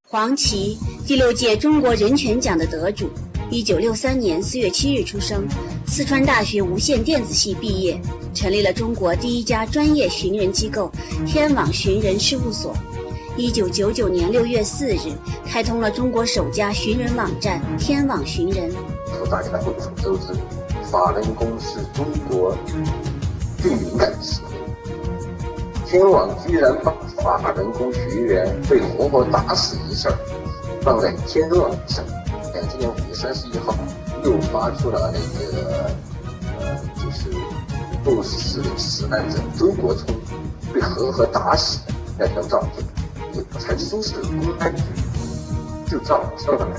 黄琦，第6届中国人权奖的得主，1963年4月7日出生，四川大学无线电子系毕业，成立了中国第一家专业寻人机构天网寻人事务所。1999年6月4日，开通了中国首家寻人网站天网寻人。 大家众所周知，法轮功是中国最敏感的事件。天网居然把法轮功学员被活活打死一事放在天网上。今年5月31号又发出了就是共事的死难者周国聪被活活打死的那张照片，陈述是公开就照上来，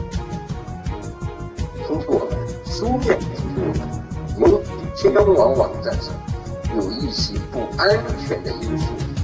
通过书面记录由天网网站上有一些不安全的因素，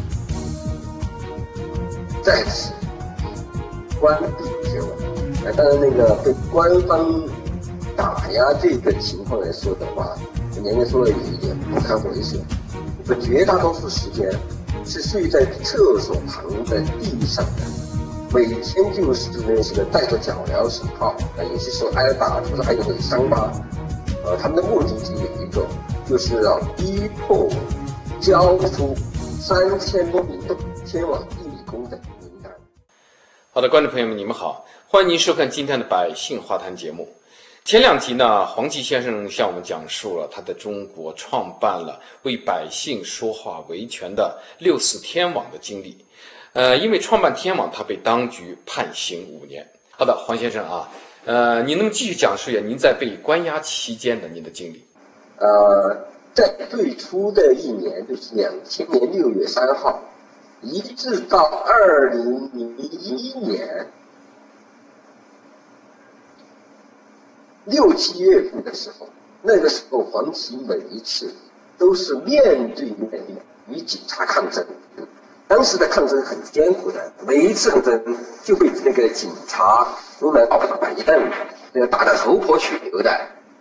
在此关闭天网。当然被官方打压这个情况来说的话，年年说有一点不堪回首。绝大多数时间是睡在厕所旁的地上的，每天就是那些带着脚镣手套，有些时候挨打，同时还有伤疤。他们的目的只有一个，就是要逼迫交出3000多名的天网义工的名单。 好的，观众朋友们，你们好，欢迎您收看今天的百姓话谈节目。前2集呢，黄琦先生向我们讲述了他在中国创办了为百姓说话维权的64天网的经历。因为创办天网，他被当局判刑5年。好的，黄先生啊，你能继续讲述一下您在被关押期间的您的经历？ 在最初的一年，就是2000年6月3号，一直到2001年6、7月份的时候，那个时候黄琦每一次都是面对面的与警察抗争。当时的抗争很艰苦的，每一次抗争就被那个警察用来板凳，打得头破血流的。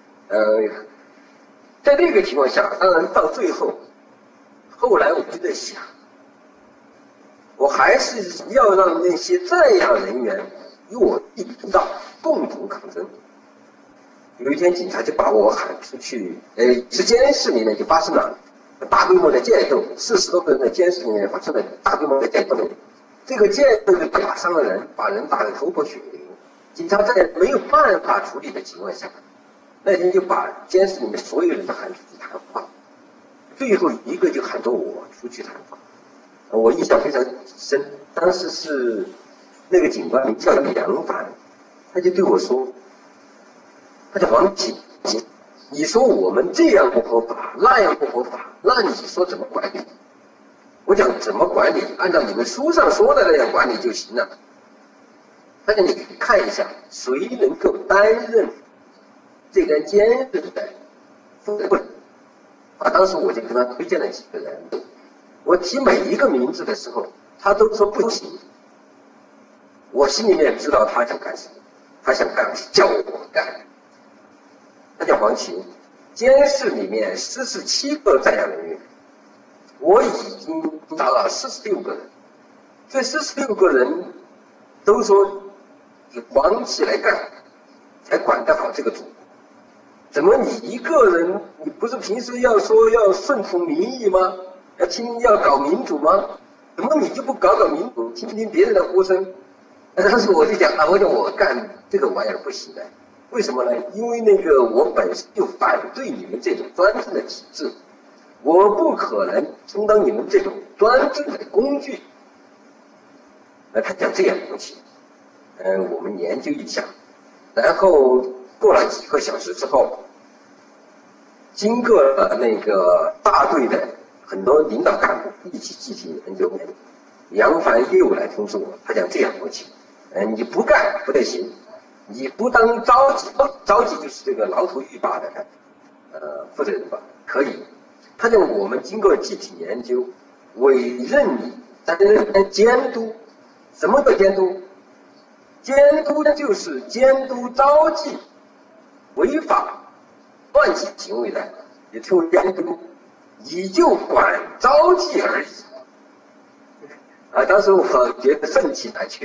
在那个情况下，当然到最后，后来我就在想，我还是要让那些在押人员与我一道共同抗争。有一天，警察就把我喊出去，是监视里面就发生了大规模的剑斗，40多个人的监视里面发生了大规模的剑斗。这个剑斗就打伤了人，把人打得头破血流。警察在没有办法处理的情况下，那天就把监视里面所有人都喊出去谈话，最后一个就喊着我出去谈话。我印象非常深，当时是那个警官名叫梁凡，他就对我说，他叫黄琦，你说我们这样不合法，那样不合法，那你说怎么管理？我讲怎么管理？按照你们书上说的那样管理就行了。但是你看一下，谁能够担任这个监视的负责人？当时我就跟他推荐了几个人，我提每一个名字的时候，他都说不行。我心里面知道他想干什么，他想叫我干。他叫黄琦，监视里面47个在押人员，我已经达到46个人，这46个人都说以黄琦来干，才管得好这个组。怎么你一个人，你不是平时要说要顺从民意吗？要搞民主吗？怎么你就不搞民主，听听别人的呼声？当时我就讲我干这个玩意儿不行的。为什么呢？因为我本身就反对你们这种专政的体制，我不可能充当你们这种专政的工具。他讲这样东西，我们研究一下，然后过了几个小时之后，经过了大队的很多领导干部一起进行研究，杨凡又来通知我，他讲这样东西，你不干不得行。你不当召集就是这个牢头狱坝的负责人吧，可以。他讲我们经过具体研究，委任你担任监督。什么叫监督？监督呢，就是监督召集违法乱纪行为的，也称为监督，你就管召集而已。当时我觉得盛气难却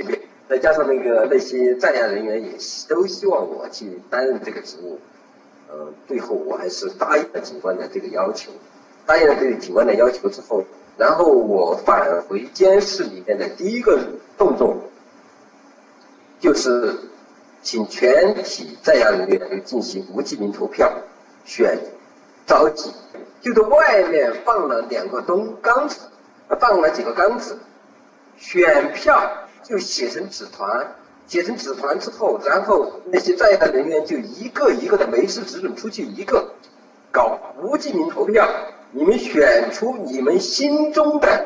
再加上那些在押人员也都希望我去担任这个职务，最后我还是答应了警官的这个要求。答应了这个警官的要求之后，然后我返回监室里面的第一个动作，就是请全体在押人员进行无记名投票，选召集。就在外面放了2个缸子，放了几个缸子，选票就写成纸团，写成纸团之后，然后那些在押人员就一个一个的，每次只准出去一个，搞无记名投票。你们选出你们心中的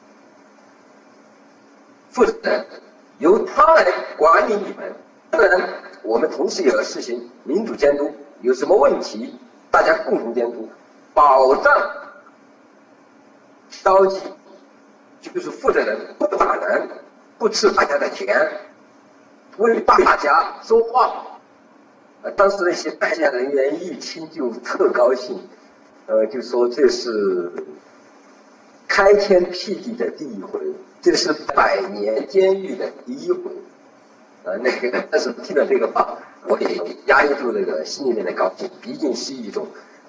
负责人，由他来管理你们。当然，我们同时也要实行民主监督，有什么问题大家共同监督，保障召集就是负责人不打人，不吃大家的钱，为大家说话。当时那些在押人员一听就特高兴。就说这是开天辟地的第一回，这是100年监狱的第一回。但是听了这个话，我也压抑住这个心里面的高兴，毕竟是一种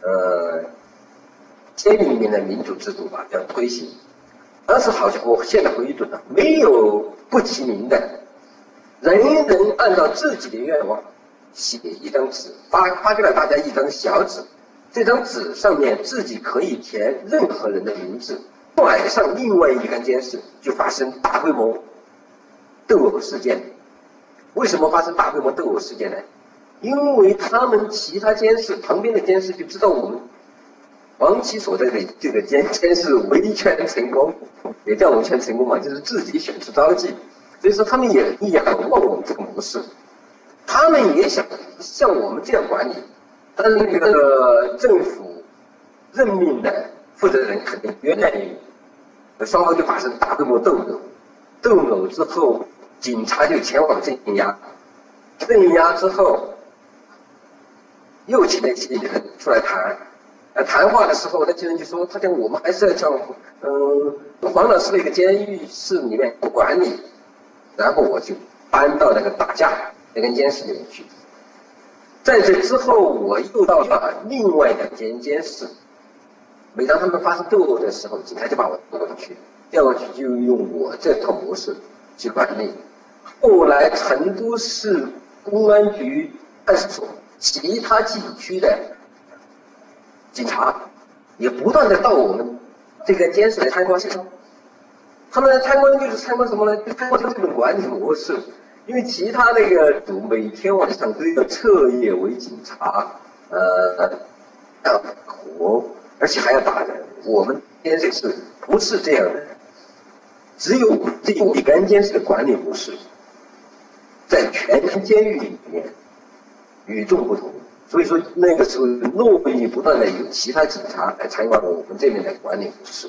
监狱里面的民主制度吧，要推行。当时好像我现在回忆准了，没有不提名的，人人按照自己的愿望写一张纸，发给了大家一张小纸。这张纸上面自己可以填任何人的名字。晚上另外一间监室就发生大规模斗殴事件。为什么发生大规模斗殴事件呢？因为他们其他监室旁边的监室就知道我们王琦所在的这个监室维权成功，也叫维权成功嘛，就是自己选出召集。所以说他们也仰望我们这个模式，他们也想像我们这样管理。但是那个政府任命的负责人肯定原来双方就发生大规模斗殴之后，警察就前往镇压之后，又请那些人出来谈话的时候，那些人就说，他讲我们还是要叫黄老师那个监狱室里面管理，然后我就搬到那个打架那个监室里面去。在这之后，我又到了另外2间监室。每当他们发生斗殴的时候，警察就把我调过去就用我这套模式去管理。后来成都市公安局派出所其他警区的警察也不断的到我们这个监室来参观。他们来参观就是参观什么呢？就参观这种管理模式。因为其他那个组每天晚上都要彻夜为警察，要活，而且还要打人。我们监室不是这样的，只有这一干监室的管理模式，在全监狱里面与众不同。所以说那个时候络绎不断的有其他警察来参观我们这边的管理模式。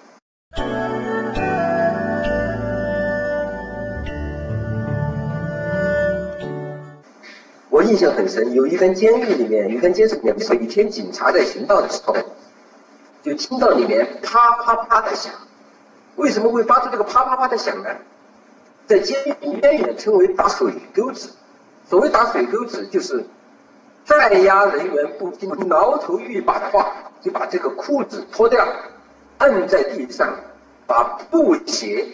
我印象很深，有一间监狱里面，有一间监室里面，每天警察在巡道的时候，就听到里面啪啪啪的响。为什么会发出这个啪啪啪的响呢？在监狱里面称为打水沟子。所谓打水沟子，就是在押人员不经挠头欲拔的话，就把这个裤子脱掉，按在地上，把布鞋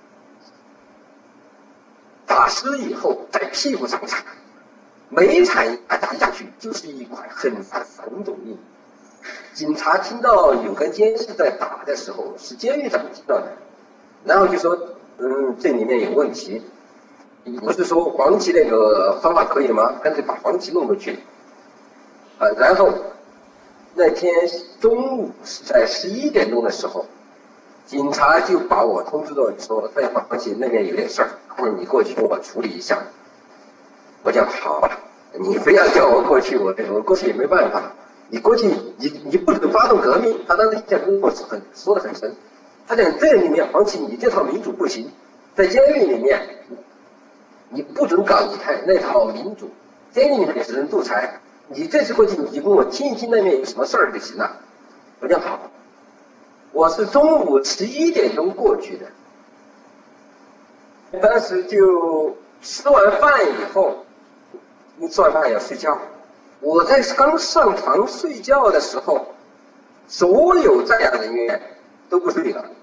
打湿以后，在屁股上踩。每踩打下去就是一块很红肿印。警察听到有个监室在打的时候，是监狱长听到的，然后就说，这里面有问题。你不是说黄旗那个方法可以吗？干脆把黄旗弄回去。然后那天中午是在11点钟的时候，警察就把我通知到说，在黄旗那边有点事儿，你过去给我处理一下。我讲好了，你非要叫我过去，我过去也没办法。你过去，你不准发动革命。他当时印象跟我说得很深。他讲这里面黄旗，你这套民主不行，在监狱里面，你不准搞那套民主，监狱里面只能独裁。你这次过去，你给我听一听那边有什么事儿就行了。我讲好，我是中午11点钟过去的，当时就吃完饭以后，你吃完饭要睡觉。我在刚上床睡觉的时候，所有在养人员都不睡了，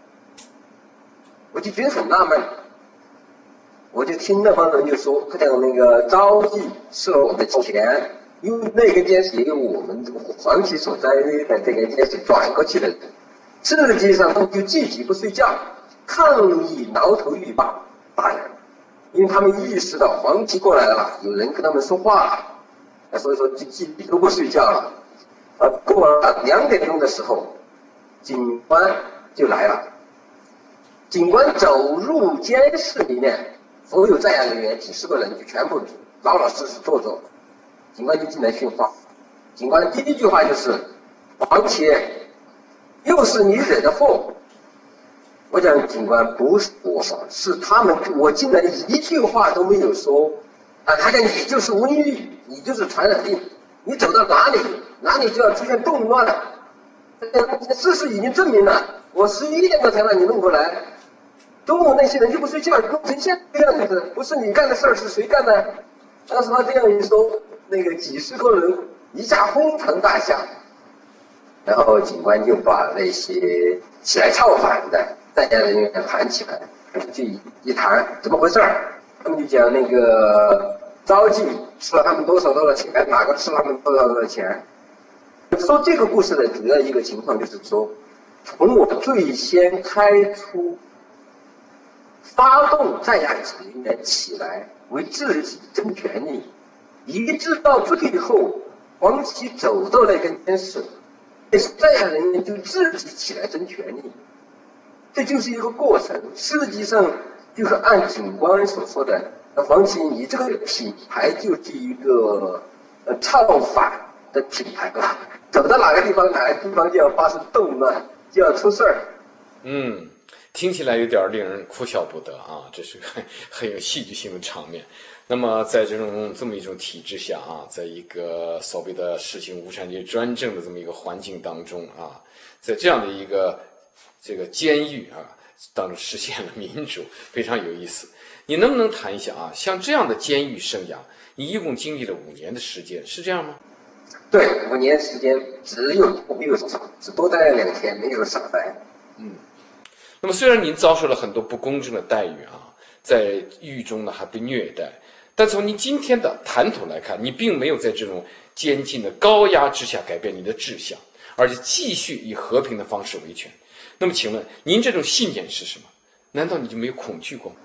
我就觉得很纳闷。我就听那帮人就说，他讲那个招冀设我们钱，因为那根监视也有我们黄旗所在的这个监视转过去的人，实际上他们就积极不睡觉，抗议挠头狱霸打人，因为他们意识到黄旗过来了，有人跟他们说话，所以说就积极都不睡觉了。过了2点钟的时候，警官就来了。警官走入监室里面，所有在押人员几10个人就全部老老实实坐着。警官就进来训话。警官第一句话就是：“黄旗，又是你惹的祸。”我讲警官不是我，是他们，我进来一句话都没有说。他讲你就是瘟疫，你就是传染病，你走到哪里就要出现动乱了。事实已经证明了，我11点多才把你弄过来，中午那些人就不睡觉，弄成现在这样子，不是你干的事儿，是谁干的？当时他这样一说，那个几10个人一下哄堂大笑，然后警官就把那些起来造反的在押人员喊起来，就一谈怎么回事儿，他们就讲那个招冀吃了他们多少钱，哪个吃了他们多少钱。说这个故事的主要一个情况就是说，从我最先开出发动在押人员起来为自己争权利，一直到最后黄旗走到那根监室，在押人员就自己起来争权利，这就是一个过程。实际上就是按警官所说的，黄旗你这个品牌就是一个造反的品牌了，走到哪个地方就要发生动乱，就要出事儿。 听起来有点令人哭笑不得啊，这是很有戏剧性的场面。那么在这么一种体制下啊，在一个所谓的实行无产阶级专政的这么一个环境当中啊，在这样的一个这个监狱啊当中实现了民主，非常有意思。你能不能谈一下啊，像这样的监狱生涯，你一共经历了5年的时间，是这样吗？ 对，5年时间没有少，只多待了2天，没有少待。 那么虽然您遭受了很多不公正的待遇啊，在狱中呢还被虐待，但从您今天的谈吐来看，你并没有在这种监禁的高压之下改变你的志向，而且继续以和平的方式维权。那么请问您这种信念是什么？难道你就没有恐惧过吗？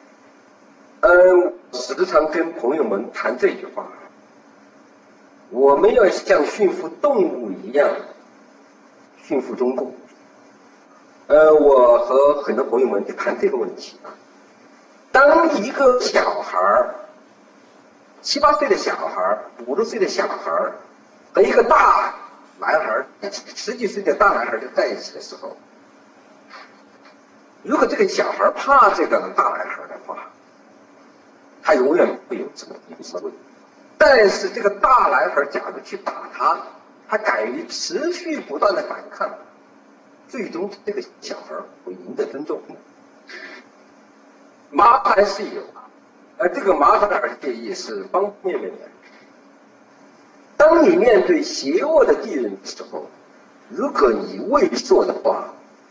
时常跟朋友们谈这句话，我们要像驯服动物一样驯服中共。我和很多朋友们去谈这个问题啊。当一个小孩7、8岁的小孩5、6岁的小孩和一个大男孩10几岁的大男孩就在一起的时候，如果这个小孩怕这个大男孩的话，他永远不会有这么一个社会。但是这个大男孩假如去打他，他敢于持续不断的反抗，最终这个小孩会赢得尊重。麻烦是有，而这个麻烦而且也是方方面面的。当你面对邪恶的敌人的时候，如果你畏缩的话，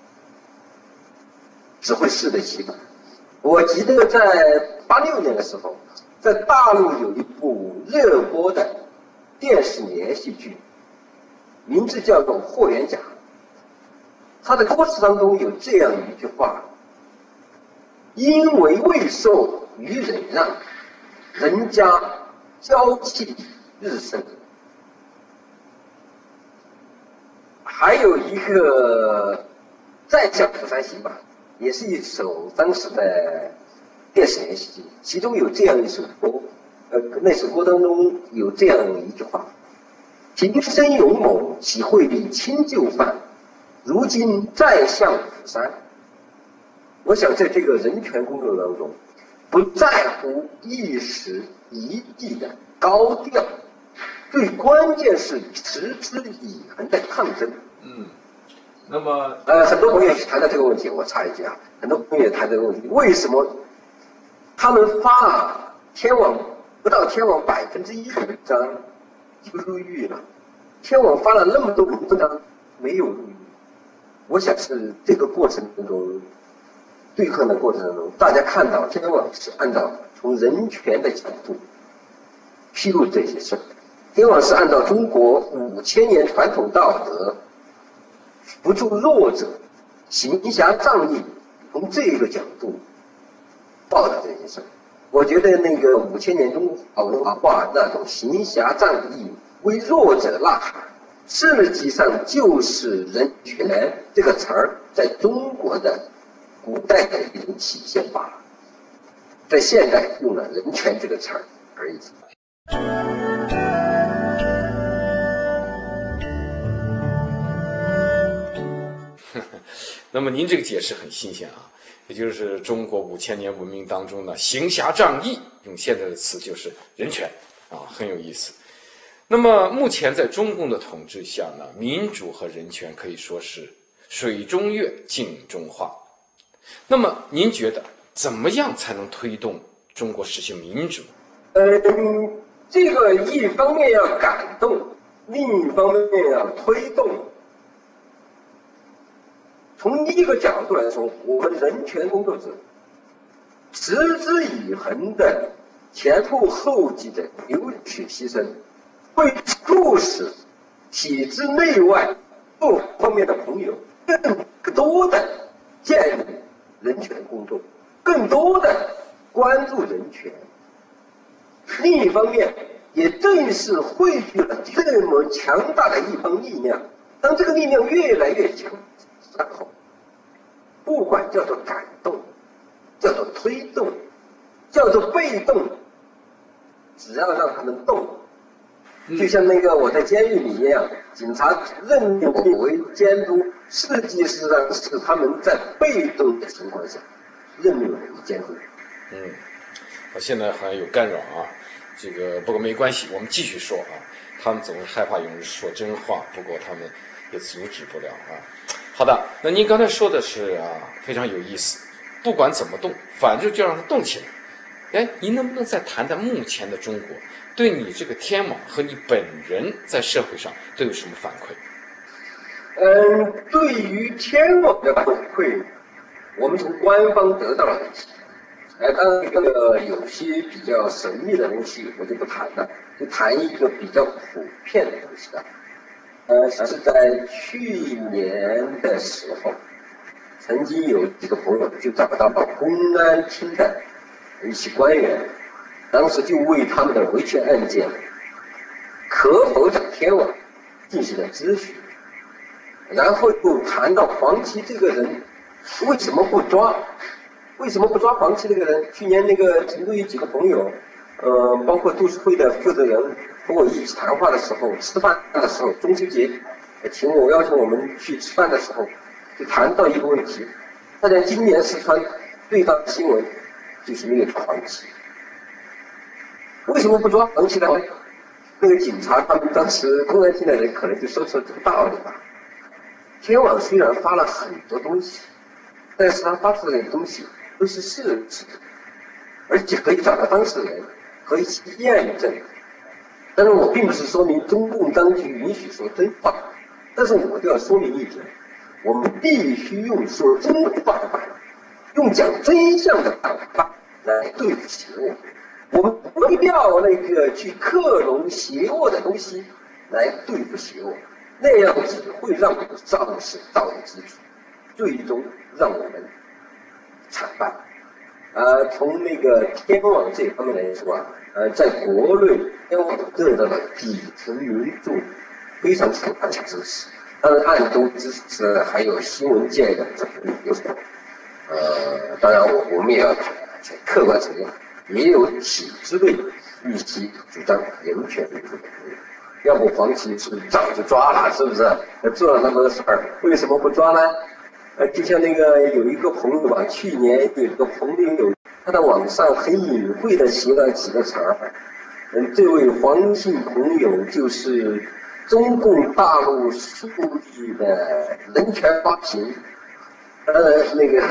只会适得其反。我记得在86年的时候，在大陆有一部热播的电视连续剧，名字叫做《霍元甲》。他的歌词当中有这样一句话：因为畏受与忍让，人家娇气日盛。还有一个再向釜山行吧，也是一首当时的电视连续剧，其中有这样一首歌，那首歌当中有这样一句话：平生勇猛，岂会理轻就犯？如今再向釜山。我想在这个人权工作当中，不在乎一时一地的高调，最关键是持之以恒的抗争。 那么很多朋友谈到这个问题，我插一句啊，很多朋友谈这个问题，为什么他们发天网不到天网1%的文章就入狱了，天网发了那么多文章没有入狱。我想是这个过程中对抗的过程中，大家看到天网是按照从人权的角度披露这些事儿，天网是按照中国5000年传统道德、扶助弱者、行侠仗义，从这个角度报道这些事儿。我觉得那个5000年中华文化那种行侠仗义、为弱者呐喊，实际上就是人权这个词儿在中国的古代的一种体现罢了，在现代用了人权这个词儿而已。 那么您这个解释很新鲜啊，也就是中国5000年文明当中呢，行侠仗义用现在的词就是人权啊，很有意思。那么目前在中共的统治下呢，民主和人权可以说是水中月，镜中花。那么您觉得怎么样才能推动中国实行民主？ 这个一方面要感动，另一方面要推动。从一个角度来说，我们人权工作者持之以恒的前赴后继的流血牺牲，会促使体制内外各方面的朋友更多的建立人权工作，更多的关注人权。另一方面，也正是汇聚了这么强大的一方力量。当这个力量越来越强，然后不管叫做感动，叫做推动，叫做被动，只要让他们动，就像那个我在监狱里一样，警察任命我为监督，实际上是他们在被动的情况下任命我为监督。 我现在好像有干扰啊，这个不过没关系，我们继续说啊。他们总是害怕有人说真话，不过他们也阻止不了啊。好的，那您刚才说的是啊，非常有意思。不管怎么动，反正就让它动起来。哎，您能不能再谈谈目前的中国对你这个天网和你本人在社会上都有什么反馈？ 对于天网的反馈，我们从官方得到了一些。当然这个有些比较神秘的东西我就不谈了，就谈一个比较普遍的东西了。是在去年的时候，曾经有几个朋友就找到公安厅的一些官员，当时就为他们的维权案件可否找天网进行了咨询，然后又谈到黄琦这个人为什么不抓？为什么不抓黄琦这个人？去年那个成都有几个朋友，包括杜氏会的负责人和我一起谈话的时候，吃饭的时候，中秋节邀请我们去吃饭的时候，就谈到一个问题。大家今年四川最大的新闻就是没有抓黄琦。为什么不抓黄琦呢？那个警察他们当时公安厅的人可能就说出这个道理吧。天网虽然发了很多东西，但是他发出来的东西都是事实，而且可以找到当事人，可以验证。但是我并不是说明中共当局允许说真话，但是我就要说明一点，我们必须用说真话的办法，用讲真相的办法来对付邪恶。我们不要那个去克隆邪恶的东西来对付邪恶，那样只会让我们丧失道德基础，最终让我们惨败。从那个天网这方面来说啊，在国内天网得到了底层民众非常强大的支持，当然暗中支持还有新闻界的有什么？当然我们也要客观承认，也有体制内一些主张人权民主的朋友。要不黄琦是早就抓了，是不是？做了那么多事儿，为什么不抓呢？就像那个有一个朋友吧，去年有一个朋友，他在网上很隐晦的写了几个词儿。这位黄姓朋友就是中共大陆书记的人权花瓶。那个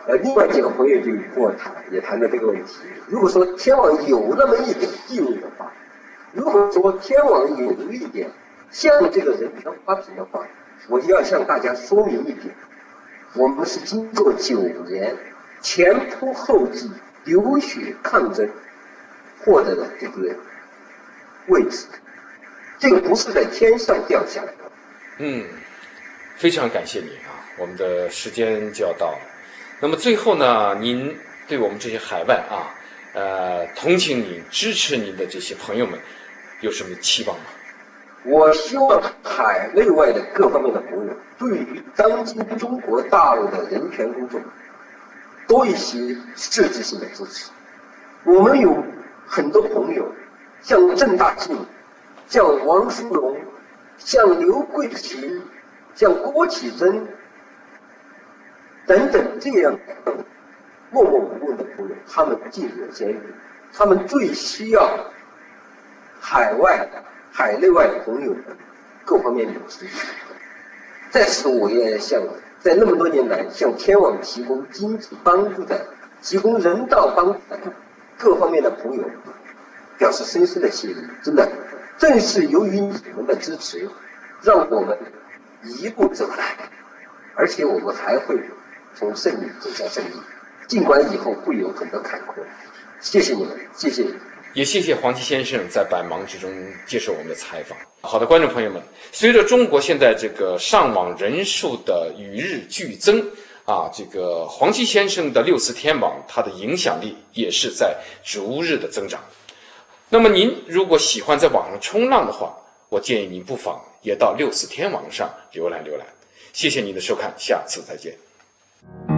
另外几个朋友就跟我也谈到这个问题。如果说天网有那么一点地位的话，如果说天网有一点像这个人权花瓶的话，我就要向大家说明一点，我们是经过9年前仆后继、流血抗争获得了这个位置，这个不是在天上掉下来的。 非常感谢你啊，我们的时间就要到了。那么最后呢，您对我们这些海外同情您、支持您的这些朋友们有什么期望吗？ 我希望海内外的各方面的朋友对于当今中国大陆的人权工作多一些实质性的支持。我们有很多朋友，像郑大进、像王书龙、像刘桂琴、像郭启珍等等这样默默无闻的朋友，他们进入监狱，他们最需要海内外的朋友的各方面的支持。在此，我也向在那么多年来向天网提供经济帮助的、提供人道帮助的各方面的朋友表示深深的谢意。真的，正是由于你们的支持，让我们一路走来，而且我们还会从胜利走向胜利，尽管以后会有很多坎坷。谢谢你们，谢谢。 也谢谢黄奇先生在百忙之中接受我们的采访。好的，观众朋友们，随着中国现在这个上网人数的与日俱增这个黄奇先生的6次天网，它的影响力也是在逐日的增长。那么您如果喜欢在网上冲浪的话，我建议您不妨也到6次天网上浏览浏览。谢谢您的收看，下次再见。